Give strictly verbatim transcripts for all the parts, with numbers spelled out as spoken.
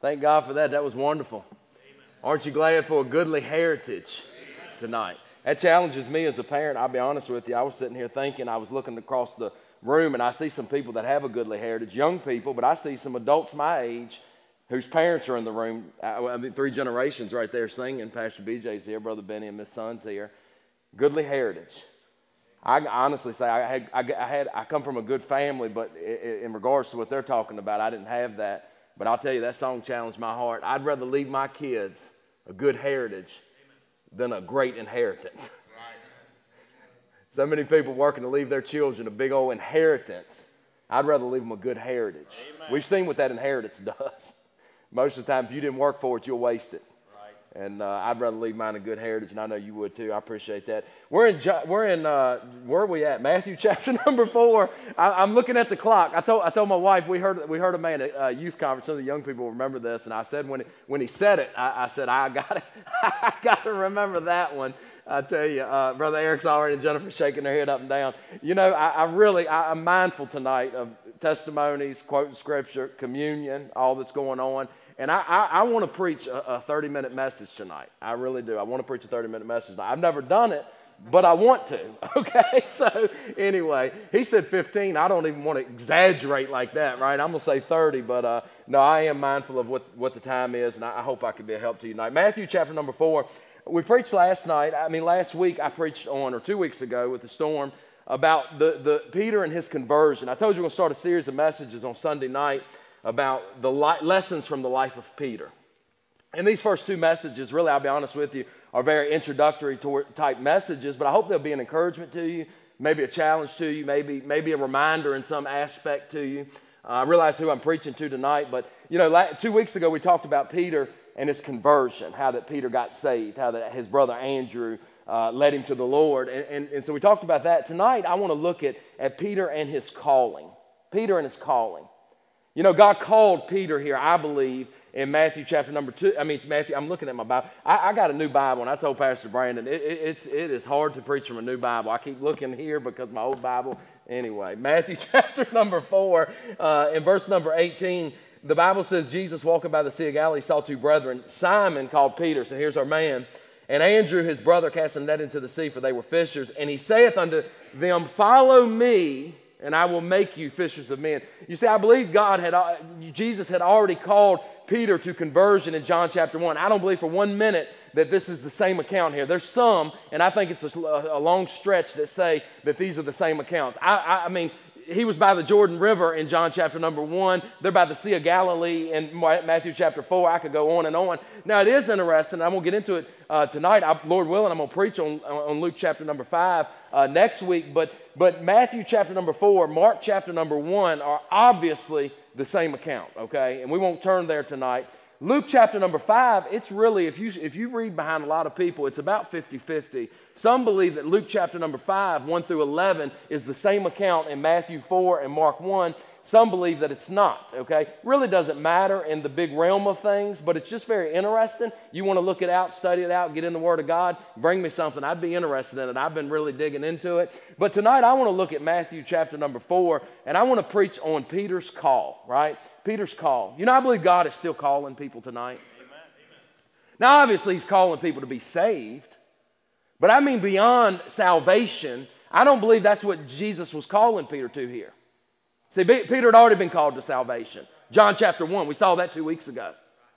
Thank God for that. That was wonderful. Amen. Aren't you glad for a goodly heritage tonight? That challenges me as a parent. I'll be honest with you. I was sitting here thinking, I was looking across the room, and I see some people that have a goodly heritage, young people, but I see some adults my age whose parents are in the room. I mean, three generations right there singing. Pastor B J's here, Brother Benny and Miss Son's here. Goodly heritage. I honestly say I had, I, I had, I come from a good family, but in regards to what they're talking about, I didn't have that. But I'll tell you, that song challenged my heart. I'd rather leave my kids a good heritage than a great inheritance. Right. So many people working to leave their children a big old inheritance. I'd rather leave them a good heritage. Amen. We've seen what that inheritance does. Most of the time, if you didn't work for it, you'll waste it. Right. And uh, I'd rather leave mine a good heritage, and I know you would too. I appreciate that. We're in, we're in uh, where are we at? Matthew chapter number four. I, I'm looking at the clock. I told I told my wife, we heard we heard a man at a youth conference. Some of the young people remember this, and I said when it, when he said it, I, I said I got to I got to remember that one. I tell you, uh, Brother Eric's already and Jennifer shaking their head up and down. You know, I, I really I, I'm mindful tonight of testimonies, quoting scripture, communion, all that's going on. And I, I, I want to preach a thirty-minute message tonight. I really do. I want to preach a thirty-minute message tonight. I've never done it, but I want to, okay? So anyway, he said fifteen. I don't even want to exaggerate like that, right? I'm going to say thirty, but uh, no, I am mindful of what, what the time is, and I, I hope I can be a help to you tonight. Matthew chapter number four. We preached last night. I mean, last week I preached on, or two weeks ago with the storm, about the, the Peter and his conversion. I told you we're going to start a series of messages on Sunday night about the li- lessons from the life of Peter. And these first two messages, really, I'll be honest with you, are very introductory type messages, but I hope they'll be an encouragement to you, maybe a challenge to you, maybe maybe a reminder in some aspect to you. Uh, I realize who I'm preaching to tonight, but you know, la- two weeks ago we talked about Peter and his conversion, how that Peter got saved, how that his brother Andrew uh, led him to the Lord. And, and, and so we talked about that. Tonight, I want to look at, at Peter and his calling. Peter and his calling. You know, God called Peter here, I believe, in Matthew chapter number two. I mean, Matthew, I'm looking at my Bible. I, I got a new Bible, and I told Pastor Brandon, it, it, it's, it is hard to preach from a new Bible. I keep looking here because my old Bible. Anyway, Matthew chapter number four, uh, in verse number eighteen, the Bible says, Jesus walking by the Sea of Galilee saw two brethren, Simon called Peter, so here's our man, and Andrew his brother cast a net into the sea, for they were fishers. And he saith unto them, follow me, and I will make you fishers of men. You see, I believe God had, Jesus had already called Peter to conversion in John chapter one. I don't believe for one minute that this is the same account here. There's some, and I think it's a, a long stretch that say that these are the same accounts. I, I, I mean, he was by the Jordan River in John chapter number one. They're by the Sea of Galilee in Matthew chapter four. I could go on and on. Now, it is interesting. I'm going to get into it uh, tonight. I, Lord willing, I'm going to preach on, on Luke chapter number five uh, next week. But, but Matthew chapter number four, Mark chapter number one are obviously the same account, okay? And we won't turn there tonight. Luke chapter number five, it's really, if you if you read behind a lot of people, it's about fifty-fifty. Some believe that Luke chapter number five, one through eleven, is the same account in Matthew four and Mark one. Some believe that it's not, okay? Really doesn't matter in the big realm of things, but it's just very interesting. You want to look it out, study it out, get in the Word of God, bring me something. I'd be interested in it. I've been really digging into it. But tonight I want to look at Matthew chapter number four, and I want to preach on Peter's call, right? Peter's call. You know, I believe God is still calling people tonight. Amen. Amen. Now, obviously, he's calling people to be saved. But I mean beyond salvation, I don't believe that's what Jesus was calling Peter to here. See, Peter had already been called to salvation. John chapter one, we saw that two weeks ago.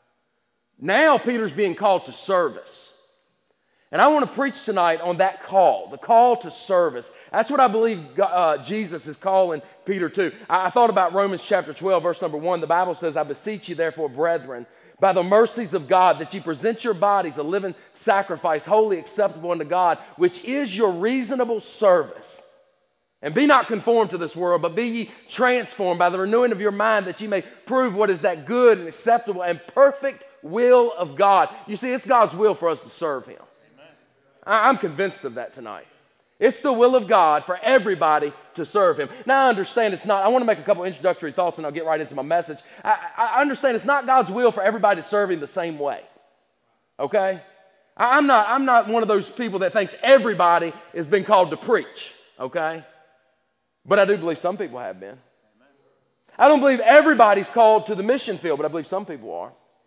Now Peter's being called to service. And I want to preach tonight on that call, the call to service. That's what I believe uh, Jesus is calling Peter to. I, I thought about Romans chapter twelve, verse number one. The Bible says, I beseech you therefore, brethren, by the mercies of God, that ye present your bodies a living sacrifice, wholly acceptable unto God, which is your reasonable service. And be not conformed to this world, but be ye transformed by the renewing of your mind, that ye may prove what is that good and acceptable and perfect will of God. You see, it's God's will for us to serve him. Amen. I, I'm convinced of that tonight. It's the will of God for everybody to serve him. Now, I understand it's not, I want to make a couple introductory thoughts and I'll get right into my message. I, I understand it's not God's will for everybody to serve him the same way. Okay? I, I'm not, I'm not one of those people that thinks everybody has been called to preach. Okay? But I do believe some people have been. I don't believe everybody's called to the mission field, but I believe some people are.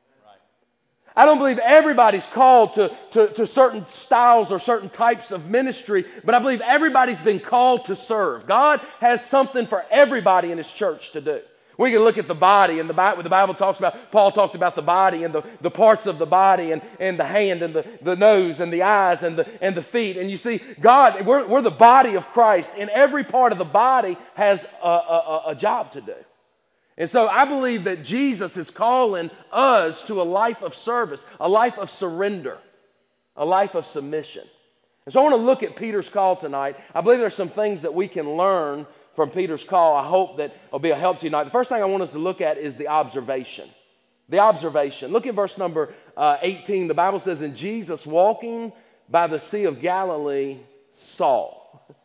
I don't believe everybody's called to, to, to certain styles or certain types of ministry, but I believe everybody's been called to serve. God has something for everybody in His church to do. We can look at the body, and the Bible, the Bible talks about, Paul talked about the body and the, the parts of the body and, and the hand and the, the nose and the eyes and the, and the feet. And you see, God, we're, we're the body of Christ, and every part of the body has a, a, a job to do. And so I believe that Jesus is calling us to a life of service, a life of surrender, a life of submission. And so I want to look at Peter's call tonight. I believe there's some things that we can learn from Peter's call. I hope that will be a help to you tonight. The first thing I want us to look at is the observation. The observation. Look at verse number uh, eighteen. The Bible says, "And Jesus, walking by the Sea of Galilee, saw."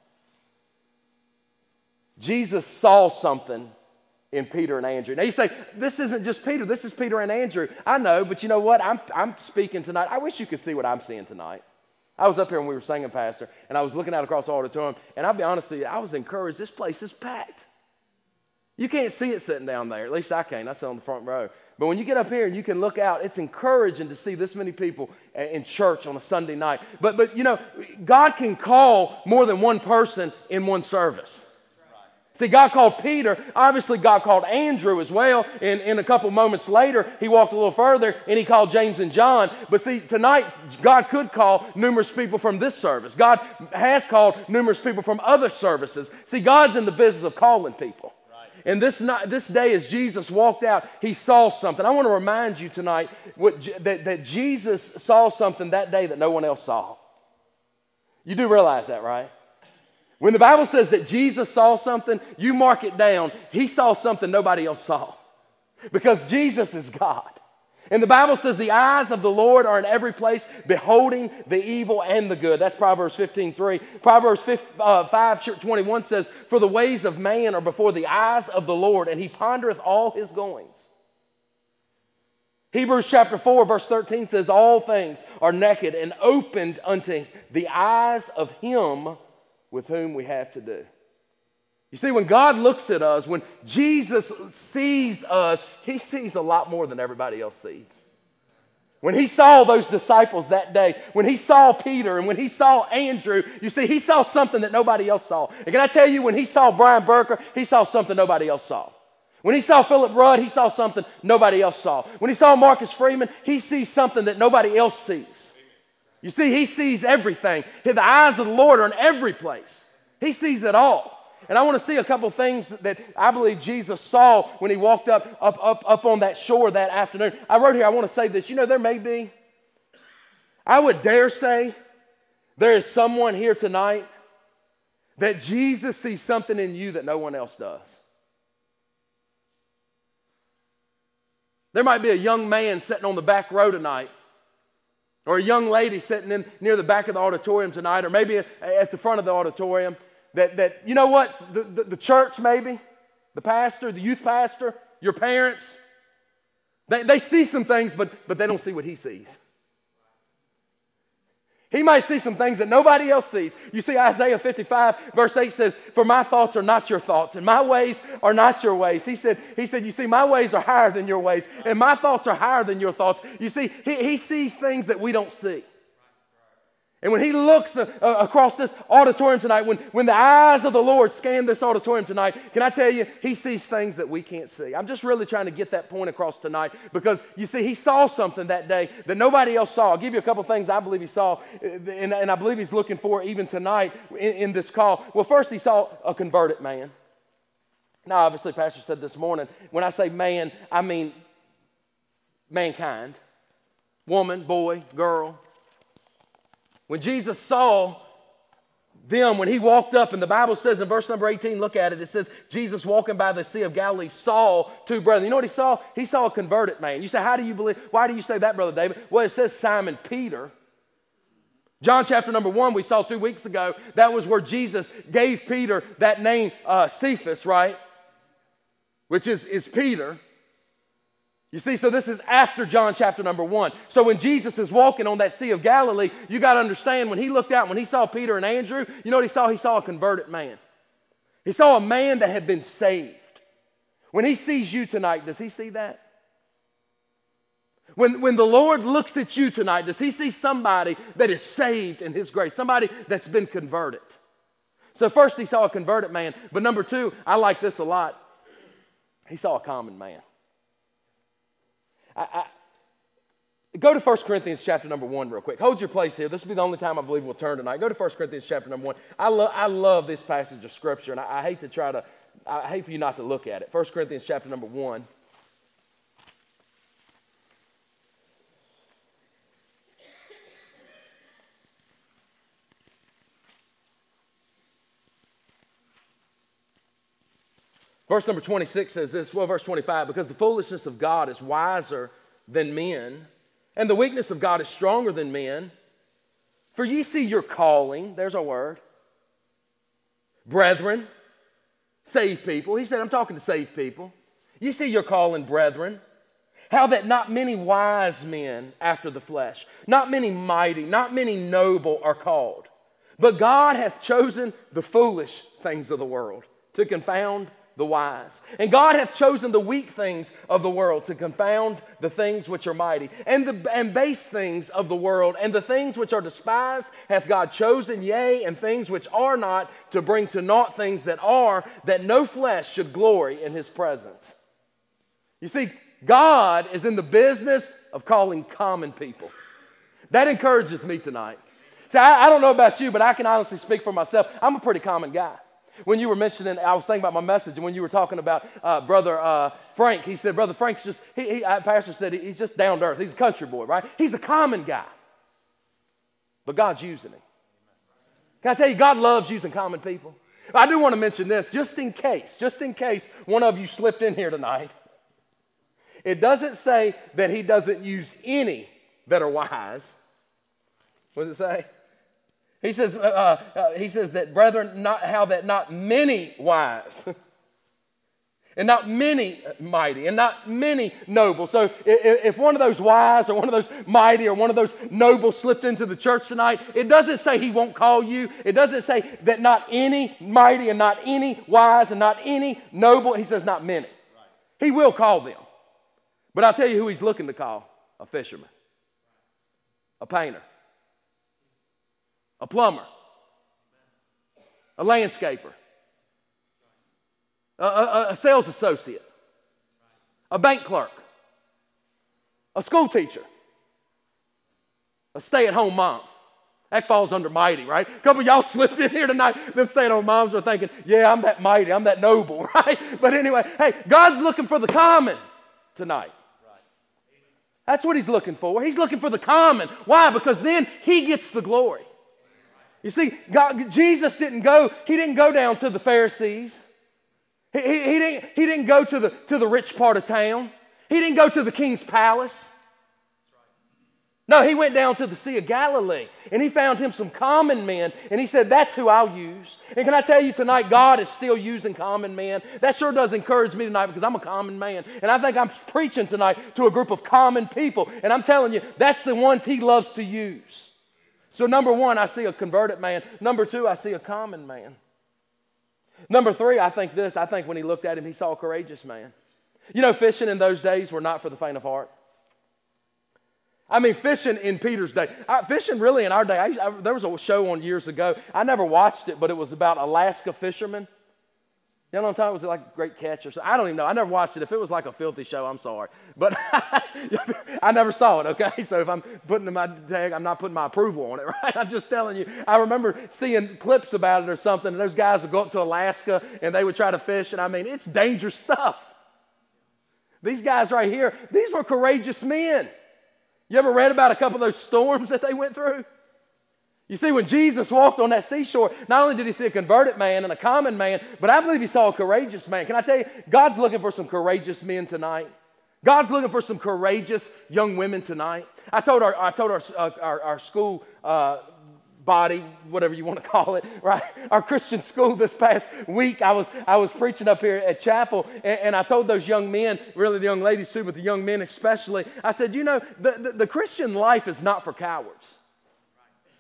Jesus saw something in Peter and Andrew. Now you say, this isn't just Peter, this is Peter and Andrew. I know, but you know what? I'm, I'm speaking tonight. I wish you could see what I'm seeing tonight. I was up here when we were singing, Pastor, and I was looking out across the auditorium, and I'll be honest with you, I was encouraged. This place is packed. You can't see it sitting down there. At least I can't. I sit on the front row. But when you get up here and you can look out, it's encouraging to see this many people in church on a Sunday night. But, but you know, God can call more than one person in one service. See, God called Peter. Obviously, God called Andrew as well. And, and a couple moments later, he walked a little further and he called James and John. But see, tonight, God could call numerous people from this service. God has called numerous people from other services. See, God's in the business of calling people. Right. And this, night, this day, as Jesus walked out, he saw something. I want to remind you tonight what, that, that Jesus saw something that day that no one else saw. You do realize that, right? When the Bible says that Jesus saw something, you mark it down. He saw something nobody else saw. Because Jesus is God. And the Bible says the eyes of the Lord are in every place, beholding the evil and the good. That's Proverbs fifteen three. Proverbs five twenty-one says, "For the ways of man are before the eyes of the Lord, and he pondereth all his goings." Hebrews chapter four, verse thirteen says, "All things are naked and opened unto the eyes of him with whom we have to do." You see, when God looks at us, when Jesus sees us, he sees a lot more than everybody else sees. When he saw those disciples that day, when he saw Peter and when he saw Andrew, you see, he saw something that nobody else saw. And can I tell you, when he saw Brian Burker, he saw something nobody else saw. When he saw Philip Rudd, he saw something nobody else saw. When he saw Marcus Freeman, he sees something that nobody else sees. You see, he sees everything. The eyes of the Lord are in every place. He sees it all. And I want to see a couple things that I believe Jesus saw when he walked up, up, up, up on that shore that afternoon. I wrote here, I want to say this. You know, there may be, I would dare say, there is someone here tonight that Jesus sees something in you that no one else does. There might be a young man sitting on the back row tonight, or a young lady sitting in near the back of the auditorium tonight, or maybe at the front of the auditorium, that, that you know what, the, the, the church maybe, the pastor, the youth pastor, your parents, they, they see some things, but, but they don't see what he sees. He might see some things that nobody else sees. You see, Isaiah fifty-five, verse eight says, "For my thoughts are not your thoughts, and my ways are not your ways." He said, he said, you see, my ways are higher than your ways, and my thoughts are higher than your thoughts. You see, he, he sees things that we don't see. And when he looks uh, uh, across this auditorium tonight, when, when the eyes of the Lord scan this auditorium tonight, can I tell you, he sees things that we can't see. I'm just really trying to get that point across tonight because, you see, he saw something that day that nobody else saw. I'll give you a couple things I believe he saw, and, and I believe he's looking for even tonight in, in this call. Well, first he saw a converted man. Now, obviously, Pastor said this morning, when I say man, I mean mankind. Woman, boy, girl. When Jesus saw them, when he walked up, and the Bible says in verse number eighteen, look at it, it says, Jesus walking by the Sea of Galilee saw two brethren. You know what he saw? He saw a converted man. You say, how do you believe? Why do you say that, Brother David? Well, it says Simon Peter. John chapter number one, we saw two weeks ago, that was where Jesus gave Peter that name, uh, Cephas, right? Which is, is Peter. You see, so this is after John chapter number one. So when Jesus is walking on that Sea of Galilee, you got to understand, when he looked out, when he saw Peter and Andrew, you know what he saw? He saw a converted man. He saw a man that had been saved. When he sees you tonight, does he see that? When, when the Lord looks at you tonight, does he see somebody that is saved in his grace, somebody that's been converted? So first he saw a converted man, but number two, I like this a lot. He saw a common man. I, I, go to First Corinthians chapter number one real quick. Hold your place here. This will be the only time I believe we'll turn tonight. Go to First Corinthians chapter number one. I, lo- I love this passage of Scripture, and I, I hate to try to, I hate for you not to look at it. First Corinthians chapter number one. Verse number twenty-six says this, well, verse twenty-five, because the foolishness of God is wiser than men, and the weakness of God is stronger than men. For ye see your calling, there's our word, brethren, saved people. He said, I'm talking to saved people. You see your calling, brethren, how that not many wise men after the flesh, not many mighty, not many noble are called. But God hath chosen the foolish things of the world to confound the wise. And God hath chosen the weak things of the world to confound the things which are mighty, and the and base things of the world, and the things which are despised hath God chosen, yea, and things which are not, to bring to naught things that are, that no flesh should glory in his presence. You see, God is in the business of calling common people. That encourages me tonight. See, I, I don't know about you, but I can honestly speak for myself. I'm a pretty common guy. When you were mentioning, I was thinking about my message, and when you were talking about uh, Brother uh, Frank, he said, Brother Frank's just, he, he, uh, Pastor said he's just down to earth. He's a country boy, right? He's a common guy. But God's using him. Can I tell you, God loves using common people? I do want to mention this, just in case, just in case one of you slipped in here tonight. It doesn't say that he doesn't use any that are wise. What does it say? He says, uh, uh, he says that, brethren, not how that not many wise, and not many mighty, and not many noble. So if, if one of those wise or one of those mighty or one of those noble slipped into the church tonight, it doesn't say he won't call you. It doesn't say that not any mighty and not any wise and not any noble. He says not many. He will call them. But I'll tell you who he's looking to call: a fisherman, a painter, a plumber, a landscaper, a, a, a sales associate, a bank clerk, a school teacher, a stay-at-home mom. That falls under mighty, right? A couple of y'all slipped in here tonight. Them stay-at-home moms are thinking, yeah, I'm that mighty, I'm that noble, right? But anyway, hey, God's looking for the common tonight. That's what he's looking for. He's looking for the common. Why? Because then he gets the glory. You see, God, Jesus didn't go, he didn't go down to the Pharisees. He, he, he, didn't, he didn't go to the, to the rich part of town. He didn't go to the king's palace. No, he went down to the Sea of Galilee, and he found him some common men, and he said, that's who I'll use. And can I tell you tonight, God is still using common men. That sure does encourage me tonight, because I'm a common man, and I think I'm preaching tonight to a group of common people, and I'm telling you, that's the ones he loves to use. So number one, I see a converted man. Number two, I see a common man. Number three, I think this. I think when he looked at him, he saw a courageous man. You know, fishing in those days were not for the faint of heart. I mean, fishing in Peter's day. I, fishing really in our day. I, I, there was a show on years ago. I never watched it, but it was about Alaska fishermen. You know what I'm talking about? Was it like a Great Catch or something? I don't even know. I never watched it. If it was like a filthy show, I'm sorry. But I never saw it, okay? So if I'm putting my tag, I'm not putting my approval on it, right? I'm just telling you. I remember seeing clips about it or something, and those guys would go up to Alaska, and they would try to fish, and I mean, it's dangerous stuff. These guys right here, these were courageous men. You ever read about a couple of those storms that they went through? You see, when Jesus walked on that seashore, not only did he see a converted man and a common man, but I believe he saw a courageous man. Can I tell you, God's looking for some courageous men tonight. God's looking for some courageous young women tonight. I told our, I told our, uh, our, our school uh, body, whatever you want to call it, right? Our Christian school this past week, I was I was preaching up here at chapel, and, and I told those young men, really the young ladies too, but the young men especially, I said, you know, the, the, the Christian life is not for cowards.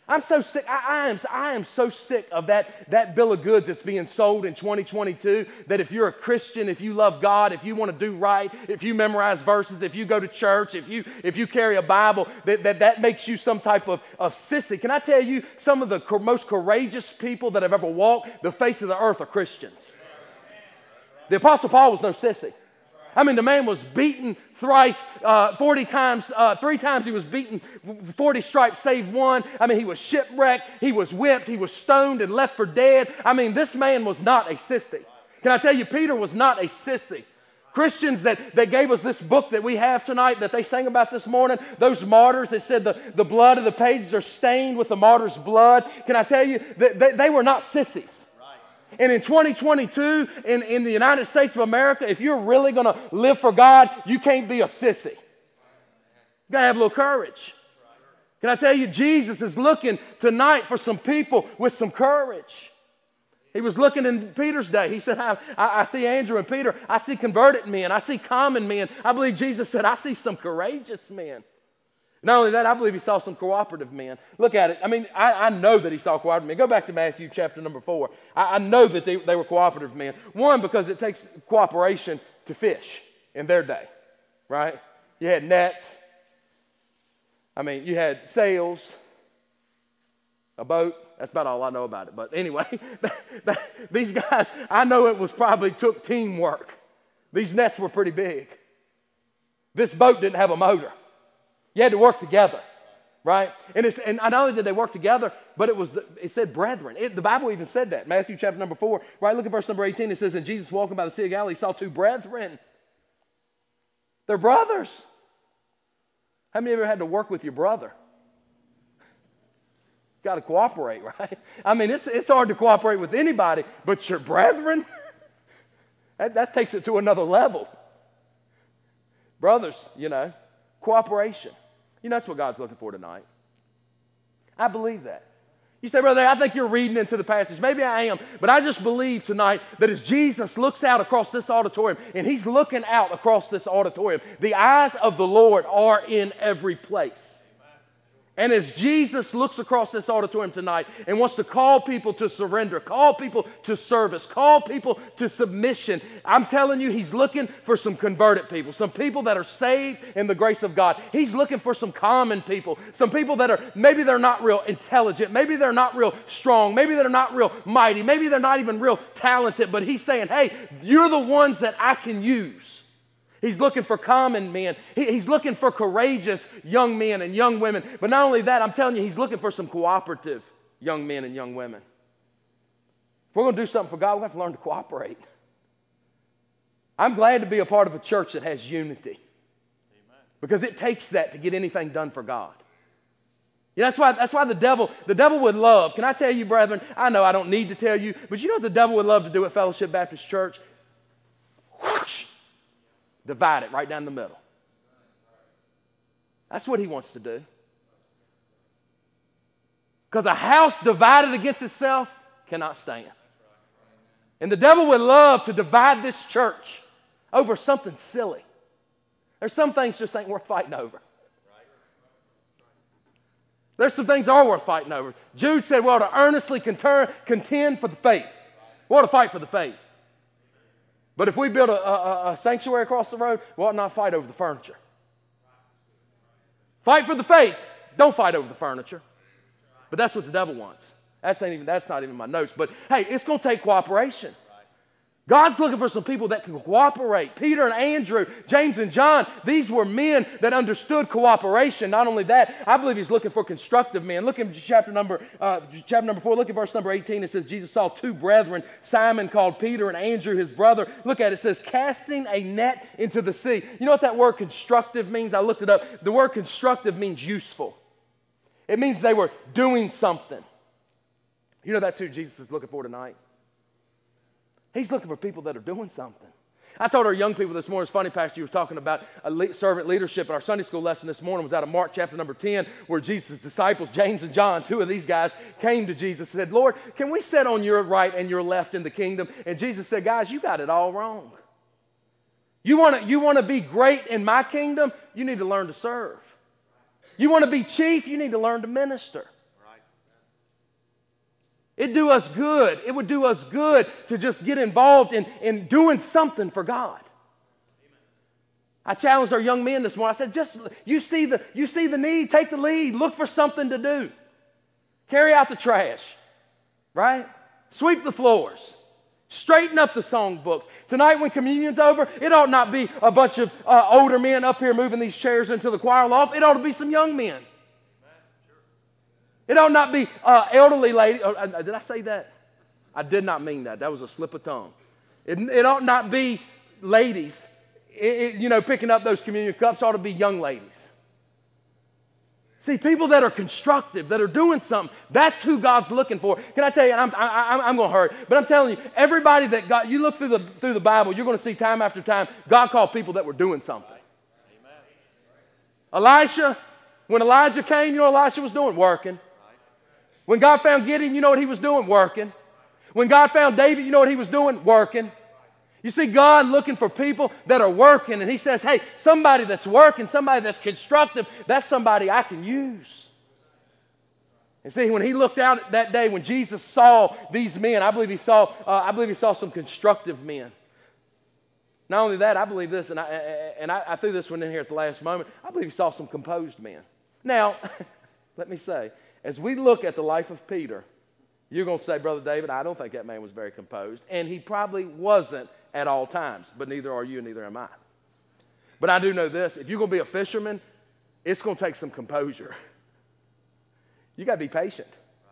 I'm so sick. I, I am I am so sick of that, that bill of goods that's being sold in twenty twenty-two, that if you're a Christian, if you love God, if you want to do right, if you memorize verses, if you go to church, if you if you carry a Bible, that that, that makes you some type of, of sissy. Can I tell you, some of the co- most courageous people that have ever walked the face of the earth are Christians. The Apostle Paul was no sissy. I mean, the man was beaten thrice, uh, forty times, uh, three times he was beaten, forty stripes save one. I mean, he was shipwrecked, he was whipped, he was stoned and left for dead. I mean, this man was not a sissy. Can I tell you, Peter was not a sissy. Christians that, that gave us this book that we have tonight, that they sang about this morning, those martyrs, they said the, the blood of the pages are stained with the martyr's blood. Can I tell you, that they, they were not sissies. And in twenty twenty-two, in, in the United States of America, if you're really going to live for God, you can't be a sissy. You got to have a little courage. Can I tell you, Jesus is looking tonight for some people with some courage. He was looking in Peter's day. He said, I, I, I see Andrew and Peter. I see converted men. I see common men. I believe Jesus said, I see some courageous men. Not only that, I believe he saw some cooperative men. Look at it. I mean, I, I know that he saw cooperative men. Go back to Matthew chapter number four. I, I know that they, they were cooperative men. One, because it takes cooperation to fish in their day, right? You had nets. I mean, you had sails, a boat. That's about all I know about it. But anyway, these guys, I know it was probably took teamwork. These nets were pretty big. This boat didn't have a motor. You had to work together, right? And, it's, and not only did they work together, but it was the, it said brethren. It, the Bible even said that. Matthew chapter number four, right? Look at verse number eighteen. It says, and Jesus walking by the Sea of Galilee saw two brethren. They're brothers. How many of you ever had to work with your brother? Got to cooperate, right? I mean, it's, it's hard to cooperate with anybody, but your brethren, that, that takes it to another level. Brothers, you know, cooperation. You know, that's what God's looking for tonight. I believe that. You say, brother, I think you're reading into the passage. Maybe I am, but I just believe tonight that as Jesus looks out across this auditorium, and he's looking out across this auditorium, the eyes of the Lord are in every place. And as Jesus looks across this auditorium tonight and wants to call people to surrender, call people to service, call people to submission, I'm telling you, he's looking for some converted people, some people that are saved in the grace of God. He's looking for some common people, some people that are, maybe they're not real intelligent, maybe they're not real strong, maybe they're not real mighty, maybe they're not even real talented, but he's saying, hey, you're the ones that I can use. He's looking for common men. He, he's looking for courageous young men and young women. But not only that, I'm telling you, he's looking for some cooperative young men and young women. If we're going to do something for God, we have to learn to cooperate. I'm glad to be a part of a church that has unity. Amen. Because it takes that to get anything done for God. Yeah, that's why, that's why the devil, the devil would love. Can I tell you, brethren, I know I don't need to tell you, but you know what the devil would love to do at Fellowship Baptist Church? Whoosh! Divide it right down the middle. That's what he wants to do. Because a house divided against itself cannot stand. And the devil would love to divide this church over something silly. There's some things just ain't worth fighting over. There's some things that are worth fighting over. Jude said, well, to earnestly contend for the faith. We ought to fight for the faith. But if we build a, a, a sanctuary across the road, we ought not fight over the furniture. Fight for the faith. Don't fight over the furniture. But that's what the devil wants. That's, ain't even, that's not even my notes. But hey, it's going to take cooperation. God's looking for some people that can cooperate. Peter and Andrew, James and John, these were men that understood cooperation. Not only that, I believe he's looking for constructive men. Look at chapter number, uh, chapter number four. Look at verse number eighteen. It says, Jesus saw two brethren, Simon called Peter and Andrew his brother. Look at it. It says, casting a net into the sea. You know what that word constructive means? I looked it up. The word constructive means useful. It means they were doing something. You know that's who Jesus is looking for tonight. He's looking for people that are doing something. I told our young people this morning, it's funny, Pastor, you was talking about a le- servant leadership. Our Sunday school lesson this morning was out of Mark chapter number ten, where Jesus' disciples, James and John, two of these guys, came to Jesus and said, Lord, can we sit on your right and your left in the kingdom? And Jesus said, guys, you got it all wrong. You want to you want to be great in my kingdom? You need to learn to serve. You want to be chief? You need to learn to minister. It'd do us good. It would do us good to just get involved in, in doing something for God. I challenged our young men this morning. I said, just you see the you see the need, take the lead, look for something to do. Carry out the trash, right? Sweep the floors. Straighten up the songbooks. Tonight when communion's over, it ought not be a bunch of uh, older men up here moving these chairs into the choir loft. It ought to be some young men. It ought not be uh, elderly ladies. Oh, uh, did I say that? I did not mean that. That was a slip of tongue. It, it ought not be ladies, it, it, you know, picking up those communion cups. It ought to be young ladies. See, people that are constructive, that are doing something, that's who God's looking for. Can I tell you, and I'm, I, I'm, I'm going to hurt, but I'm telling you, everybody that God, you look through the, through the Bible, you're going to see time after time, God called people that were doing something. Amen. Elisha, when Elijah came, you know what Elisha was doing? Working. When God found Gideon, you know what he was doing? Working. When God found David, you know what he was doing? Working. You see God looking for people that are working, and he says, hey, somebody that's working, somebody that's constructive, that's somebody I can use. And see, when he looked out that day, when Jesus saw these men, I believe he saw, uh, I believe he saw some constructive men. Not only that, I believe this, and I, and I, I threw this one in here at the last moment, I believe he saw some composed men. Now, let me say, as we look at the life of Peter, you're going to say, Brother David, I don't think that man was very composed. And he probably wasn't at all times, but neither are you and neither am I. But I do know this, if you're going to be a fisherman, it's going to take some composure. You got to be patient.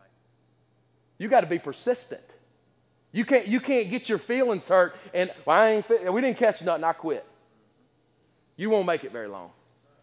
You got to be persistent. You can't, you can't get your feelings hurt and, well, I ain't, we didn't catch nothing, I quit. You won't make it very long.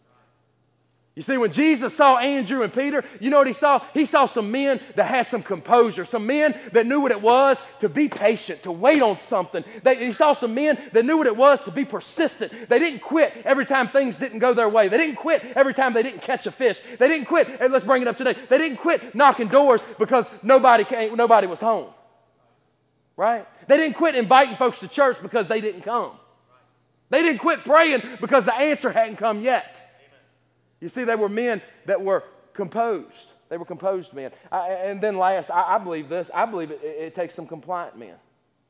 You see, when Jesus saw Andrew and Peter, you know what he saw? He saw some men that had some composure, some men that knew what it was to be patient, to wait on something. They, he saw some men that knew what it was to be persistent. They didn't quit every time things didn't go their way. They didn't quit every time they didn't catch a fish. They didn't quit, and let's bring it up today, they didn't quit knocking doors because nobody came, nobody was home. Right? They didn't quit inviting folks to church because they didn't come. They didn't quit praying because the answer hadn't come yet. You see, they were men that were composed. They were composed men. I, and then last, I, I believe this. I believe it, it, it takes some compliant men.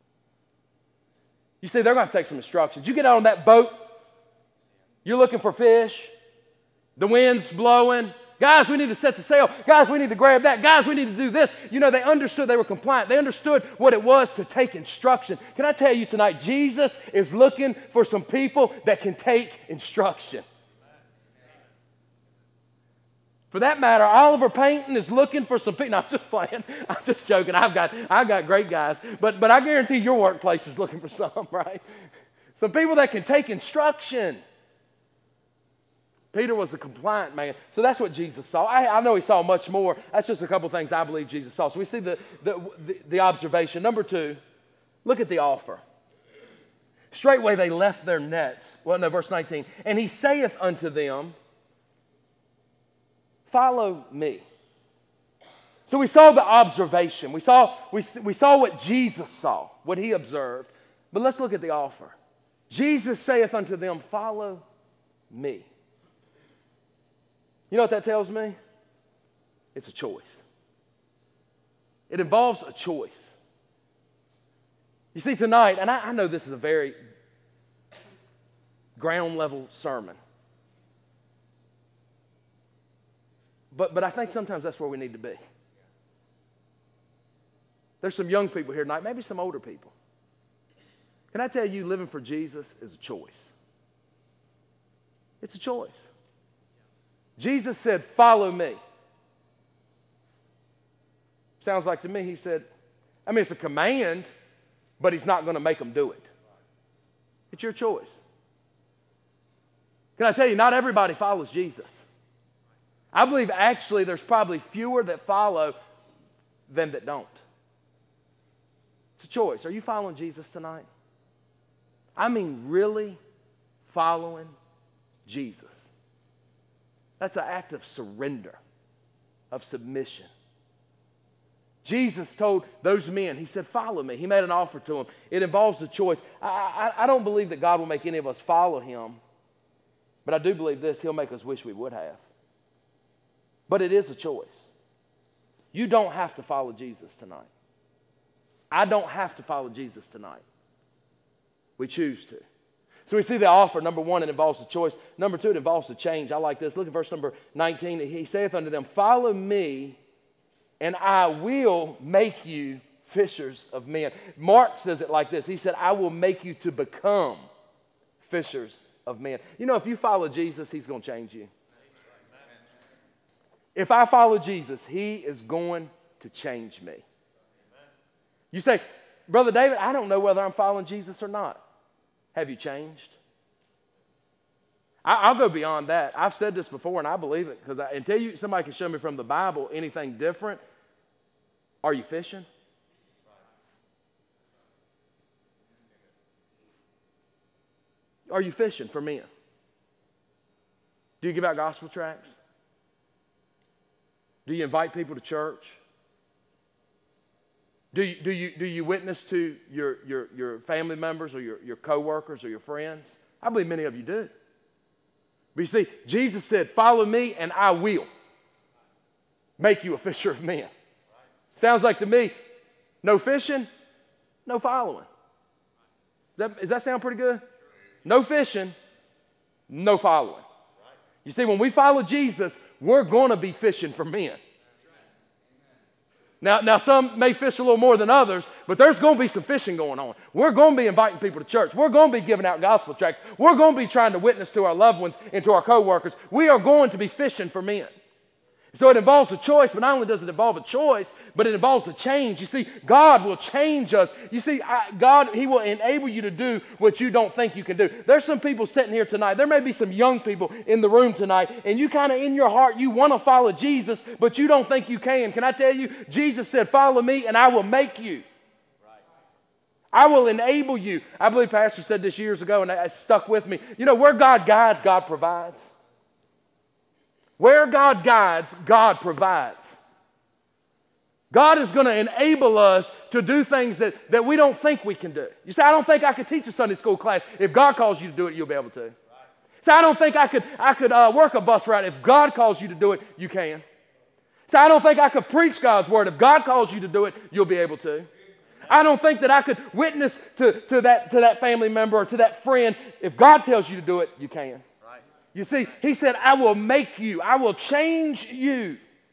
You see, they're going to have to take some instructions. You get out on that boat. You're looking for fish. The wind's blowing. Guys, we need to set the sail. Guys, we need to grab that. Guys, we need to do this. You know, they understood they were compliant. They understood what it was to take instruction. Can I tell you tonight, Jesus is looking for some people that can take instruction. For that matter, Oliver Payton is looking for some people. No, I'm just playing. I'm just joking. I've got, I've got great guys. But, but I guarantee your workplace is looking for some, right? Some people that can take instruction. Peter was a compliant man. So that's what Jesus saw. I, I know he saw much more. That's just a couple things I believe Jesus saw. So we see the, the, the, the observation. Number two, look at the offer. Straightway they left their nets. Well, no, verse nineteen. And he saith unto them, follow me. So we saw the observation. We saw, we, we saw what Jesus saw, what he observed. But let's look at the offer. Jesus saith unto them, follow me. You know what that tells me? It's a choice. It involves a choice. You see, tonight, and I, I know this is a very ground level sermon. But, but I think sometimes that's where we need to be. There's some young people here tonight, maybe some older people. Can I tell you, living for Jesus is a choice. It's a choice. Jesus said, follow me. Sounds like to me, he said, I mean, it's a command, but he's not going to make them do it. It's your choice. Can I tell you, not everybody follows Jesus. I believe actually there's probably fewer that follow than that don't. It's a choice. Are you following Jesus tonight? I mean really following Jesus. That's an act of surrender, of submission. Jesus told those men, he said, follow me. He made an offer to them. It involves a choice. I, I, I don't believe that God will make any of us follow him, but I do believe this, he'll make us wish we would have. But it is a choice. You don't have to follow Jesus tonight. I don't have to follow Jesus tonight. We choose to. So we see the offer. Number one, it involves the choice. Number two, it involves the change. I like this. Look at verse number nineteen. He saith unto them, follow me, and I will make you fishers of men. Mark says it like this. He said, I will make you to become fishers of men. You know, if you follow Jesus, he's going to change you. If I follow Jesus, he is going to change me. You say, Brother David, I don't know whether I'm following Jesus or not. Have you changed? I, I'll go beyond that. I've said this before, and I believe it, because until you, somebody can show me from the Bible anything different, are you fishing? Are you fishing for men? Do you give out gospel tracts? Do you invite people to church? Do you, do you, do you witness to your, your, your family members or your, your co-workers or your friends? I believe many of you do. But you see, Jesus said, follow me and I will make you a fisher of men. Sounds like to me, no fishing, no following. Does that, does that sound pretty good? No fishing, no following. You see, when we follow Jesus, we're going to be fishing for men. Now, now, some may fish a little more than others, but there's going to be some fishing going on. We're going to be inviting people to church. We're going to be giving out gospel tracts. We're going to be trying to witness to our loved ones and to our co-workers. We are going to be fishing for men. So it involves a choice, but not only does it involve a choice, but it involves a change. You see, God will change us. You see, I, God, he will enable you to do what you don't think you can do. There's some people sitting here tonight. There may be some young people in the room tonight, and you kind of in your heart, you want to follow Jesus, but you don't think you can. Can I tell you, Jesus said, follow me, and I will make you. I will enable you. I believe Pastor said this years ago, and it stuck with me. You know, where God guides, God provides. Where God guides, God provides. God is going to enable us to do things that, that we don't think we can do. You say, I don't think I could teach a Sunday school class. If God calls you to do it, you'll be able to. Right. Say, I don't think I could, I could uh, work a bus route. If God calls you to do it, you can. Say, I don't think I could preach God's word. If God calls you to do it, you'll be able to. I don't think that I could witness to, to, that, to that family member or to that friend. If God tells you to do it, you can. You see, he said, I will make you. I will change you.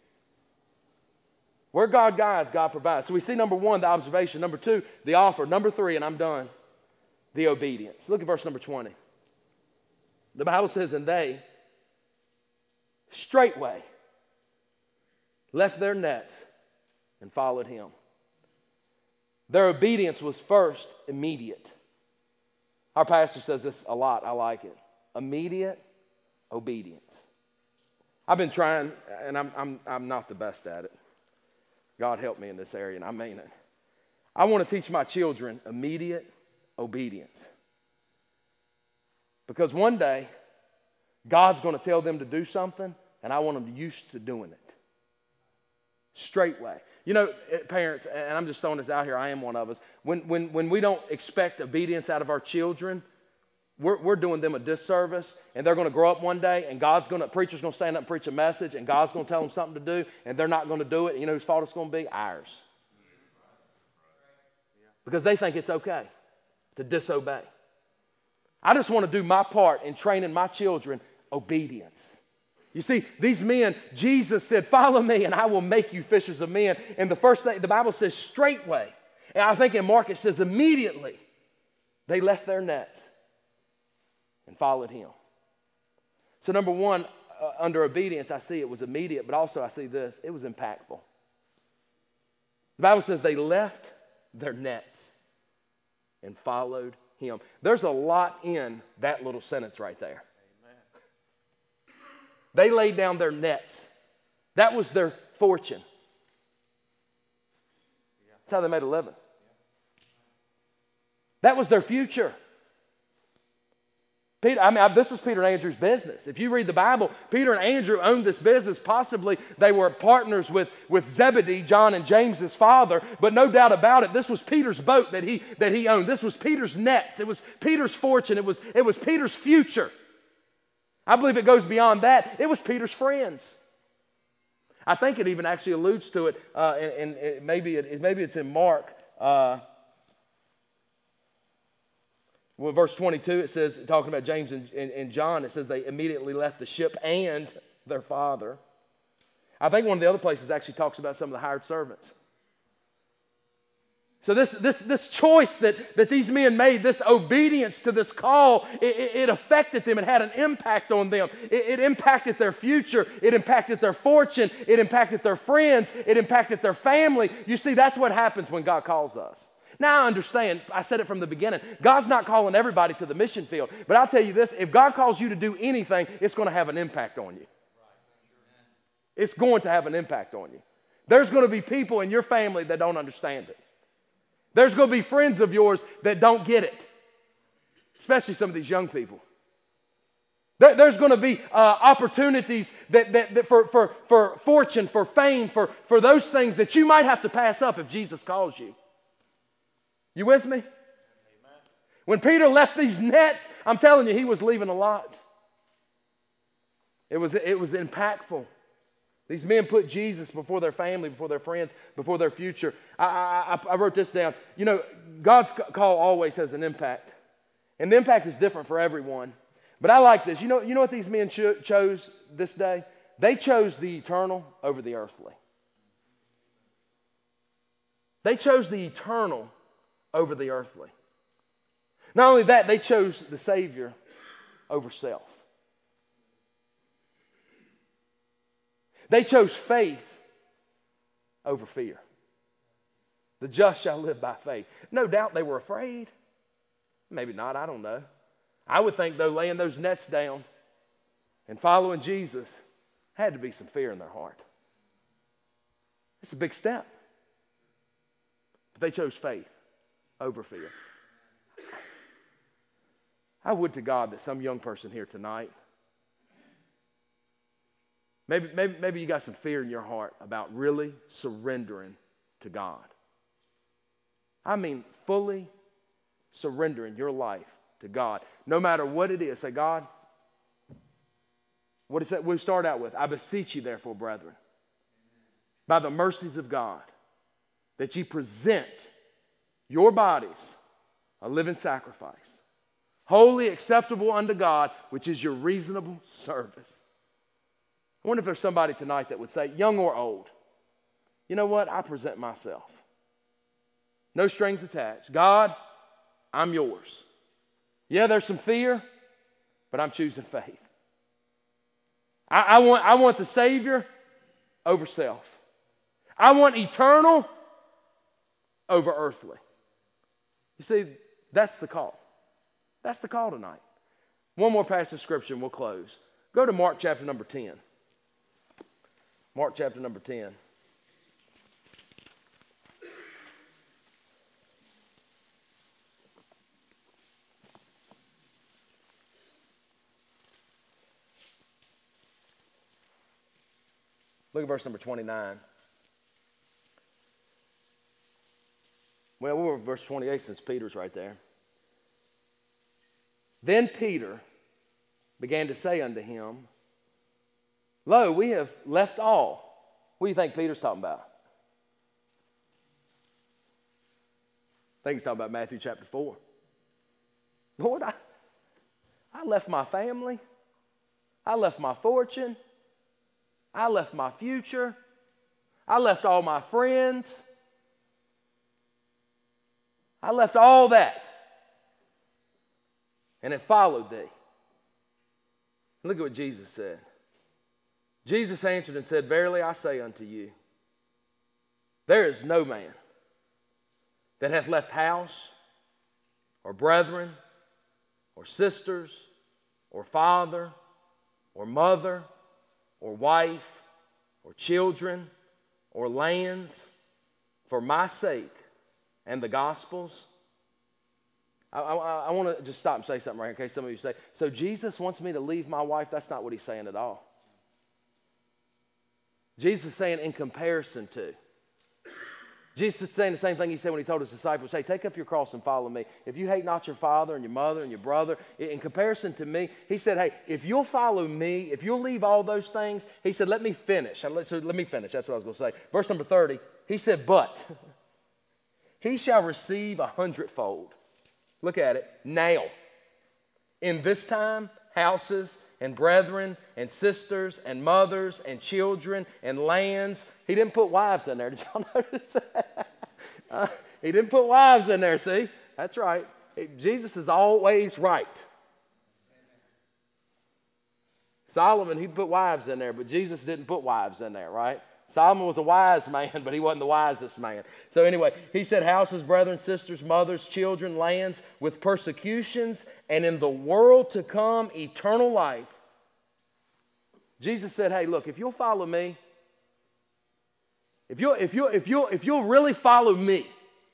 Where God guides, God provides. So we see number one, the observation. Number two, the offer. Number three, and I'm done, the obedience. Look at verse number twenty. The Bible says, and they straightway left their nets and followed him. Their obedience was first immediate. Our pastor says this a lot. I like it. Immediate obedience. I've been trying, and I'm, I'm, I'm not the best at it. God help me in this area, and I mean it. I want to teach my children immediate obedience. Because one day, God's going to tell them to do something, and I want them used to doing it. Straightway. You know, parents, and I'm just throwing this out here, I am one of us. When, when, when we don't expect obedience out of our children, We're, we're doing them a disservice, and they're going to grow up one day, and God's going to, preacher's going to stand up and preach a message, and God's going to tell them something to do, and they're not going to do it. And you know whose fault it's going to be? Ours. Because they think it's okay to disobey. I just want to do my part in training my children obedience. You see, these men, Jesus said, follow me, and I will make you fishers of men. And the first thing, the Bible says straightway. And I think in Mark it says immediately they left their nets and followed him. So number one, uh, under obedience, I see it was immediate, but also I see this, it was impactful. The Bible says they left their nets and followed him. There's a lot in that little sentence right there. Amen. They laid down their nets. That was their fortune. That's how they made a living. That was their future. Peter, I mean, this was Peter and Andrew's business. If you read the Bible, Peter and Andrew owned this business. Possibly they were partners with, with Zebedee, John and James's father. But no doubt about it, this was Peter's boat that he, that he owned. This was Peter's nets. It was Peter's fortune. It was, it was Peter's future. I believe it goes beyond that. It was Peter's friends. I think it even actually alludes to it, uh, and, and it, maybe, it, maybe it's in Mark. Uh, well, verse twenty-two, it says, talking about James and, and, and John, it says they immediately left the ship and their father. I think one of the other places actually talks about some of the hired servants. So this, this, this choice that, that these men made, this obedience to this call, it, it, it affected them. It had an impact on them. It, it impacted their future. It impacted their fortune. It impacted their friends. It impacted their family. You see, that's what happens when God calls us. Now I understand, I said it from the beginning, God's not calling everybody to the mission field. But I'll tell you this, if God calls you to do anything, it's going to have an impact on you. It's going to have an impact on you. There's going to be people in your family that don't understand it. There's going to be friends of yours that don't get it, especially some of these young people. There, there's going to be uh, opportunities that, that, that for, for, for fortune, for fame, for, for those things that you might have to pass up if Jesus calls you. You with me? Amen. When Peter left these nets, I'm telling you, he was leaving a lot. It was, it was impactful. These men put Jesus before their family, before their friends, before their future. I, I, I wrote this down. You know, God's call always has an impact. And the impact is different for everyone. But I like this. You know, you know what these men cho- chose this day? They chose the eternal over the earthly. They chose the eternal over the earthly. Not only that, they chose the Savior over self. They chose faith over fear. The just shall live by faith. No doubt they were afraid. Maybe not, I don't know. I would think, though, laying those nets down and following Jesus had to be some fear in their heart. It's a big step. But they chose faith over fear. I would to God that some young person here tonight, Maybe, maybe, maybe you got some fear in your heart about really surrendering to God. I mean, fully surrendering your life to God. No matter what it is, say, God, what is that we start out with? I beseech you, therefore, brethren, by the mercies of God, that ye present your bodies a living sacrifice, wholly acceptable unto God, which is your reasonable service. I wonder if there's somebody tonight that would say, young or old, you know what? I present myself. No strings attached. God, I'm yours. Yeah, there's some fear, but I'm choosing faith. I, I, want, I want the Savior over self. I want eternal over earthly. You see, that's the call. That's the call tonight. One more passage of Scripture and we'll close. Go to Mark chapter number ten. Mark chapter number ten. Look at verse number twenty-nine. Well, we're at verse twenty-eight since Peter's right there. Then Peter began to say unto him, lo, we have left all. What do you think Peter's talking about? I think he's talking about Matthew chapter four. Lord, I, I left my family. I left my fortune. I left my future. I left all my friends. I left all that. And it followed thee. Look at what Jesus said. Jesus answered and said, verily I say unto you, there is no man that hath left house, or brethren, or sisters, or father, or mother, or wife, or children, or lands, for my sake and the gospel's. I, I, I want to just stop and say something right here, in case some of you say, so Jesus wants me to leave my wife? That's not what he's saying at all. Jesus is saying in comparison to. Jesus is saying the same thing he said when he told his disciples, hey, take up your cross and follow me. If you hate not your father and your mother and your brother, in comparison to me, he said, hey, if you'll follow me, if you'll leave all those things, he said, let me finish. So let me finish. That's what I was going to say. Verse number thirty, he said, but. he shall receive a hundredfold. Look at it. Now, in this time, houses and brethren and sisters and mothers and children and lands. He didn't put wives in there. Did y'all notice that? Uh, he didn't put wives in there, see? That's right. Jesus is always right. Solomon, he put wives in there, but Jesus didn't put wives in there, right? Solomon was a wise man, but he wasn't the wisest man. So anyway, he said houses, brethren, sisters, mothers, children, lands, with persecutions, and in the world to come, eternal life. Jesus said, hey, look, if you'll follow me, if you'll, if you'll, if you'll, if you'll really follow me,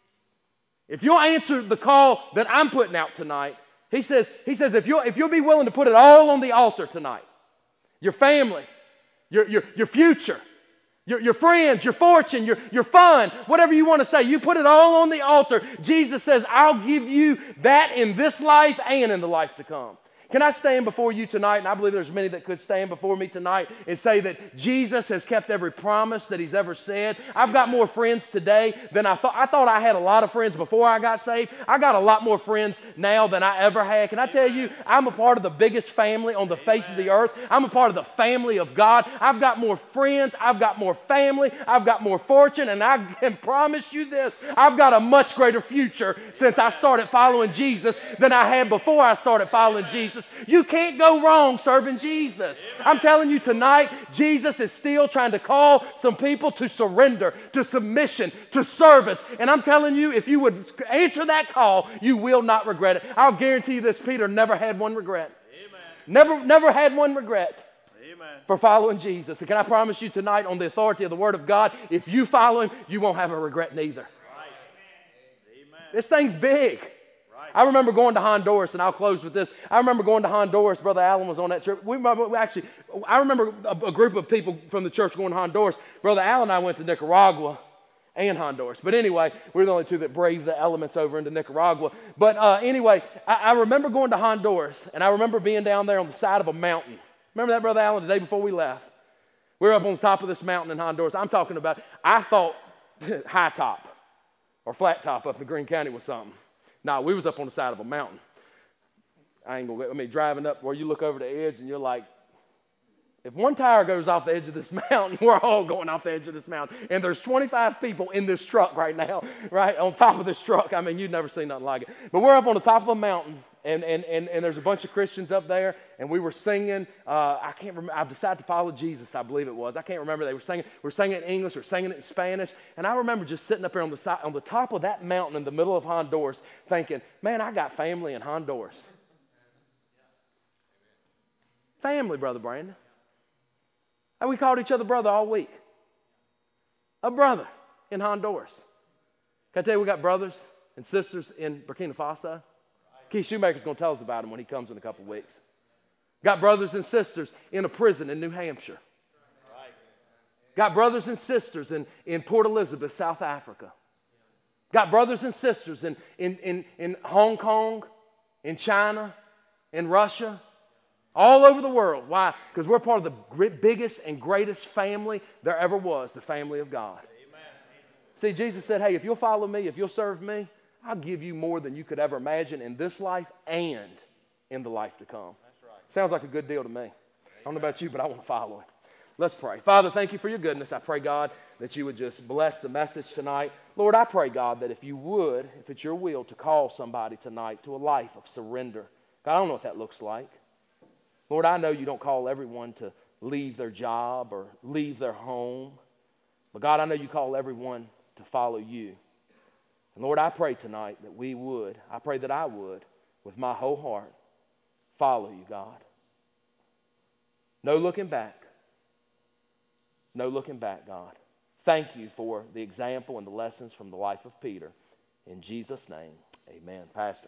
if you'll answer the call that I'm putting out tonight, he says, he says, if you'll, if you'll be willing to put it all on the altar tonight, your family, your, your, your future, Your, your friends, your fortune, your, your fun, whatever you want to say, you put it all on the altar. Jesus says, I'll give you that in this life and in the life to come. Can I stand before you tonight, and I believe there's many that could stand before me tonight and say that Jesus has kept every promise that he's ever said. I've got more friends today than I thought. I thought I had a lot of friends before I got saved. I got a lot more friends now than I ever had. Can I tell you, I'm a part of the biggest family on the face of the earth. I'm a part of the family of God. I've got more friends. I've got more family. I've got more fortune, and I can promise you this, I've got a much greater future since I started following Jesus than I had before I started following Jesus. You can't go wrong serving Jesus. I'm telling you tonight, Jesus is still trying to call some people to surrender, to submission, to service. And I'm telling you, if you would answer that call, you will not regret it. I'll guarantee you this, Peter never had one regret. Amen. Never, never had one regret. Amen. For following Jesus. And can I promise you tonight, on the authority of the Word of God, if you follow him, you won't have a regret neither. Right. Amen. This thing's big. I remember going to Honduras, and I'll close with this. I remember going to Honduras. Brother Allen was on that trip. We, we actually, I remember a, a group of people from the church going to Honduras. Brother Allen and I went to Nicaragua and Honduras. But anyway, we're the only two that braved the elements over into Nicaragua. But uh, anyway, I, I remember going to Honduras, and I remember being down there on the side of a mountain. Remember that, Brother Allen, the day before we left? We were up on the top of this mountain in Honduras. I'm talking about, I thought high top or flat top up in Greene County was something. No, we was up on the side of a mountain. I ain't gonna, I mean, driving up where you look over the edge and you're like, if one tire goes off the edge of this mountain, we're all going off the edge of this mountain. And there's twenty-five people in this truck right now, right, on top of this truck. I mean, you've never seen nothing like it. But we're up on the top of a mountain, and and and, and there's a bunch of Christians up there, and we were singing. Uh, I can't remember. I've decided to follow Jesus, I believe it was. I can't remember. They were singing. We were singing it in English. We were singing it in Spanish. And I remember just sitting up there on the side, on the top of that mountain in the middle of Honduras, thinking, man, I got family in Honduras. Family, Brother Brandon. And we called each other brother all week. A brother in Honduras. Can I tell you, we got brothers and sisters in Burkina Faso? Keith Shoemaker's going to tell us about them when he comes in a couple weeks. Got brothers and sisters in a prison in New Hampshire. Got brothers and sisters in, in Port Elizabeth, South Africa. Got brothers and sisters in, in, in, in Hong Kong, in China, in Russia. All over the world. Why? Because we're part of the biggest and greatest family there ever was, the family of God. Amen. See, Jesus said, hey, if you'll follow me, if you'll serve me, I'll give you more than you could ever imagine in this life and in the life to come. That's right. Sounds like a good deal to me. Amen. I don't know about you, but I want to follow him. Let's pray. Father, thank you for your goodness. I pray, God, that you would just bless the message tonight. Lord, I pray, God, that if you would, if it's your will, to call somebody tonight to a life of surrender. God, I don't know what that looks like. Lord, I know you don't call everyone to leave their job or leave their home. But God, I know you call everyone to follow you. And Lord, I pray tonight that we would, I pray that I would, with my whole heart, follow you, God. No looking back. No looking back, God. Thank you for the example and the lessons from the life of Peter. In Jesus' name, amen. Pastor.